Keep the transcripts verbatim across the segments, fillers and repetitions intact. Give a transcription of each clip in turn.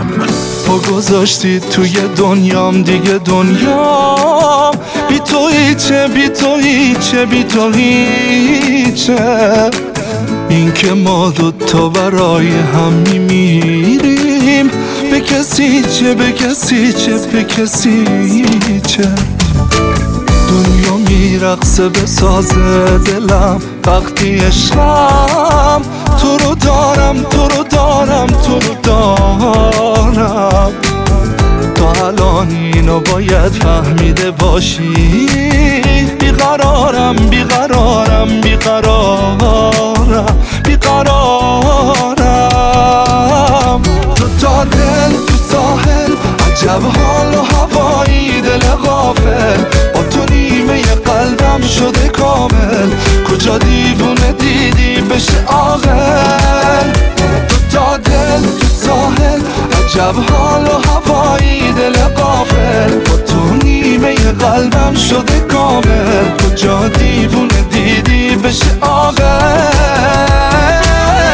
پا گذاشتی توی دنیام دیگه دنیام بی تو هیچه بی تو هیچه بی تو هیچه این که ما دوتا برای هم میمیریم به کسی چه به کسی چه به کسی چه دنیا میرقصه به ساز دلم وقتی عشقم تو رو دارم تو رو دارم تو رو دارم تا الان اینو باید فهمیده باشی بیقرارم بیقرارم بیقرارم بیقرارم دو تا دل تو ساحل عجب حال و هوایی دل غافل با تو نیمه قلبم شده کامل کجا دیوونه دیدی بشه عاقل دو تا دل تو ساحل عجب حال و هوایی دل غافل با تو نیمه قلبم شده کامل کجا دیوونه دیدی بشه عاقل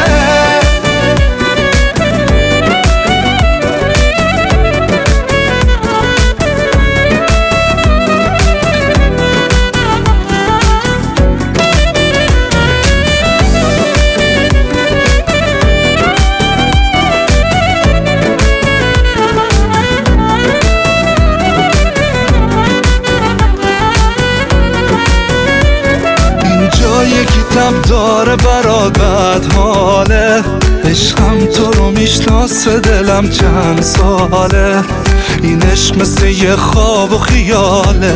یکی تب داره برات بد حاله عشقم تو رو میشناسه دلم چند ساله این عشق مثل یه خواب و خیاله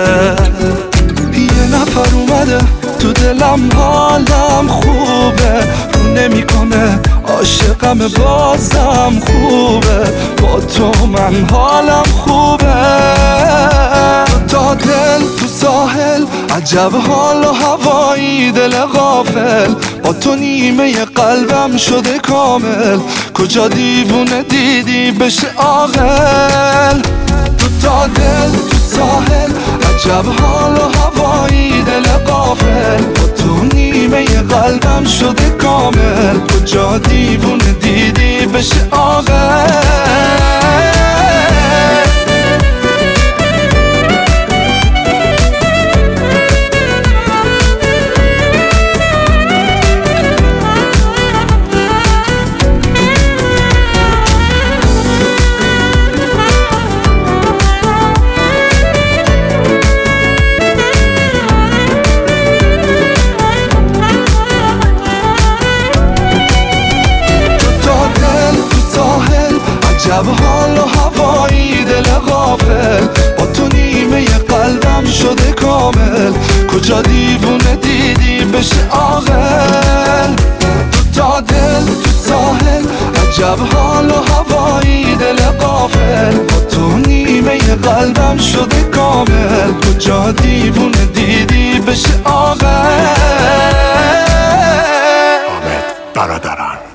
یه نفر اومده تو دلم حالم خوبه رو نمیکنه عاشقم بازم خوبه با تو من حالم خوبه تا دل تو ساحل عجب حال و هوایی دل غافل با تو نیمه قلبم شده کامل کجا دیوونه دیدی بشه عاقل دو تا دل تو ساحل عجب حال و هوایی دل غافل با تو نیمه قلبم شده کامل کجا دیوونه دیدی بشه عاقل عجب حال و هوایی دل غافل با تو نیمه قلبم شده کامل کجا دیوونه دیدی بشه عاقل دو تا دل تو ساحل عجب حال و هوایی دل غافل با تو نیمه قلبم شده کامل کجا دیوونه دیدی بشه عاقل حامد برادران